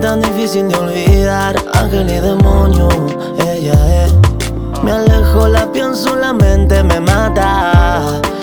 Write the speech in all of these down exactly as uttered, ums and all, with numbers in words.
tan difícil de olvidar, ángel y demonio, ella es. Me alejo, la pienso, la mente me mata,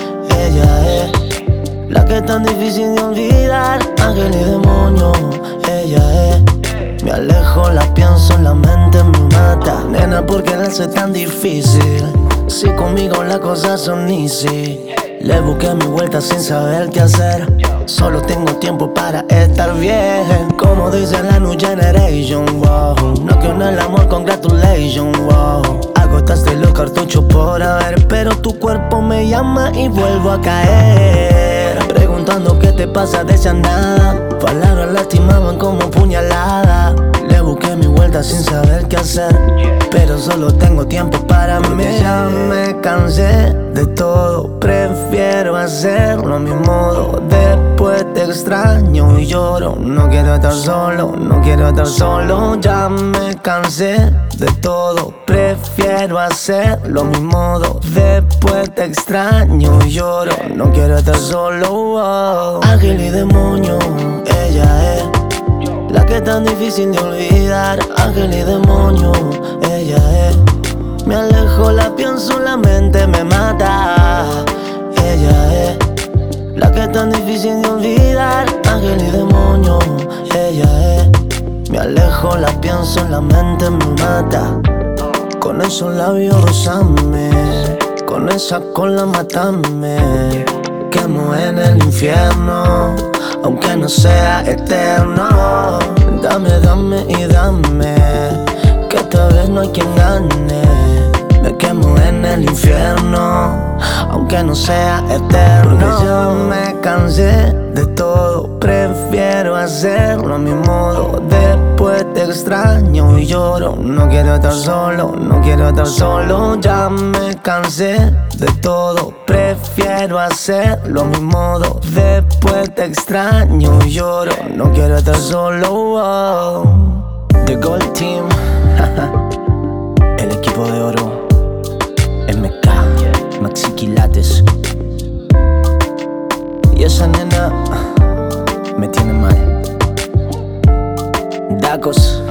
ella es. La que es tan difícil de olvidar, ángel y demonio, ella es. Me alejo, la pienso, la mente me mata. Nena, ¿por qué la hace tan difícil? Si conmigo las cosas son easy. Le busqué mi vuelta sin saber qué hacer. Solo tengo tiempo para estar bien, como dice la New Generation, wow. No quiero el amor, congratulations, wow. Agotaste los cartuchos por haber, pero tu cuerpo me llama y vuelvo a caer. Preguntando qué te pasa, decían nada. Palabras lastimaban como puñalada. Le busqué mi vuelta sin saber qué hacer, pero solo tengo tiempo para mí. Ya me cansé de todo, prefiero hacerlo a mi modo. Después te extraño y lloro. No quiero estar solo, no quiero estar solo. Ya me cansé de todo, prefiero hacerlo a mi modo. Después te extraño y lloro. No quiero estar solo, oh. Ángel y demonio, ella es. La que es tan difícil de olvidar, ángel y demonio, ella es. Me alejo, la pienso, la mente me mata, ella es. La que es tan difícil de olvidar, ángel y demonio, ella es. Me alejo, la pienso, la mente me mata. Con esos labios rozame, con esa cola matame. Quemo en el infierno, aunque no sea eterno. Dame, dame y dame, que esta vez no hay quien gane. Me quemo en el infierno, aunque no sea eterno. Porque ya me cansé de todo, prefiero hacerlo a mi modo. Después te extraño y lloro. No quiero estar solo, no quiero estar solo. Ya me cansé de todo, prefiero hacerlo a mi modo. Después te extraño y lloro. No quiero estar solo, oh. The Gold Team, el equipo de oro. M K, Maxi Quilates. Y esa nena me tiene mal. Dacos.